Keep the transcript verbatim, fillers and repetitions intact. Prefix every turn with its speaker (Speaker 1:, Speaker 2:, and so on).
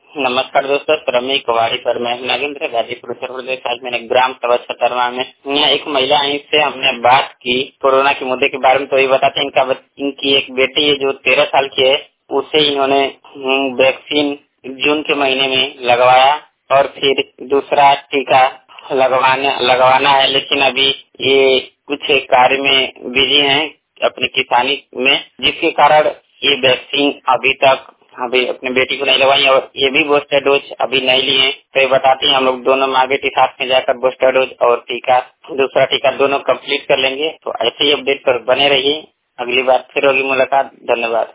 Speaker 1: नमस्कार दोस्तों, श्रमिक कवाड़ी पर मैं नागेंद्र गाजीपुर उत्तर प्रदेश। आज मैंने ग्राम सभा छतरवा में यहाँ एक महिला आई से हमने बात की कोरोना के मुद्दे के बारे में। तो ये बताते हैं इनका इनकी एक बेटी है जो तेरह साल की है, उसे इन्होंने वैक्सीन जून के महीने में लगवाया और फिर दूसरा टीका लगवाने लगवाना है, लेकिन अभी ये कुछ कार्य में बिजी हैं अपनी किसानी में, जिसके कारण ये वैक्सीन अभी तक अभी अपनी बेटी को नहीं लगवाई और ये भी बूस्टर डोज अभी नहीं लिए। तो ये बताती हैं हम लोग दोनों माँ बेटी साथ में जाकर बूस्टर डोज और टीका दूसरा टीका दोनों कंप्लीट कर लेंगे। तो ऐसे ही अपडेट पर बने रहिए, अगली बार फिर होगी मुलाकात। धन्यवाद।